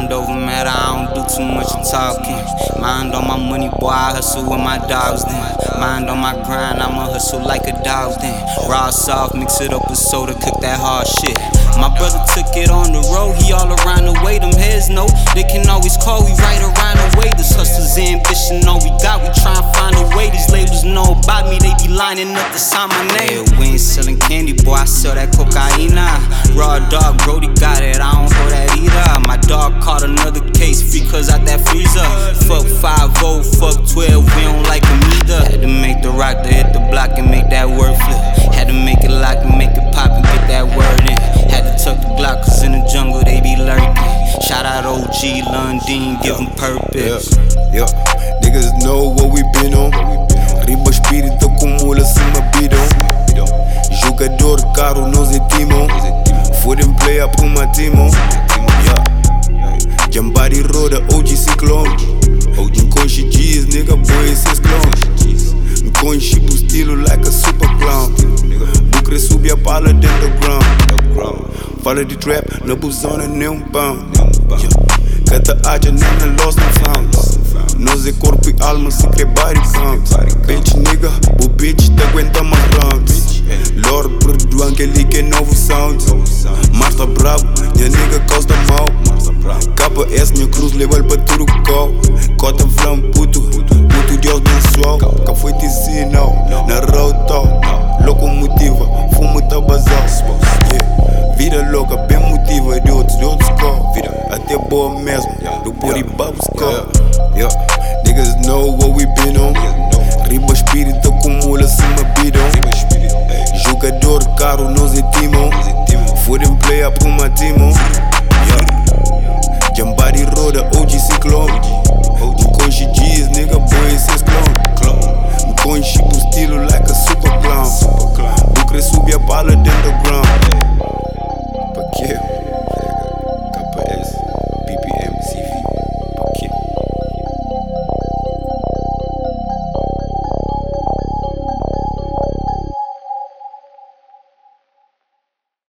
Mind over matter, I don't do too much of talking. Mind on my money, boy, I hustle with my dogs then. Mind on my grind, I'ma hustle like a dog then. Raw soft, mix it up with soda, cook that hard shit. My brother took it on the road, he all around the way. Them heads know they can always call, we right around the way. This hustler's ambition, all we got, we try and find a way. These labels know about me, they be lining up to sign my name. Yeah, we ain't selling candy, boy, I sell that cocaine. Raw dog, Brody got it, I don't hold that either. My dog caught another case, because out that freezer. Fuck 5-0, fuck 12, we don't like them either. Had to make the rock to hit the block and make that word flip. Had to make it lock and make it pop and get that word in. Had to tuck the Glock, cause in the jungle they be lurking. Shout out OG, Lundin, give them purpose. Yeah, niggas know what we been on. Riba espírito acumula-se uma bidon. Jogador caro, nós é timon. Foram player pro uma timon. Jambari roda, OG ciclone. Nconche G's, nigga boy, esses clones. Nconche do estilo like a super clown. Bucre sube a pala dentro do ground. Fala de trap, na buzona nem pão. Cada área nem na lost and found. Nós é corpo e alma, se quer body count. Bitch nigga, o bitch te aguenta mais rounds. Lord perdoa aquele que é novo sound. Marta brabo, minha nigga costa mal. KS, minha cruz leva pra tudo call. Cota flam puto, puto Deus mensual. Cá foi TC não, na road talk. Locomotiva, fumo tá basal. Vida louca, bem motiva, de outros call. Até boa mesmo, do puri babos call. Niggas know what we been on. Riba espírito acumula-se uma bidon. Jogador caro, nós é timon. Foram player pro uma timon. Jambari roda, OG ciclone. Nconche G's, nigga boy, esses clone. Nconche do estilo like a super clown. Bucre sube a pala dentro do ground.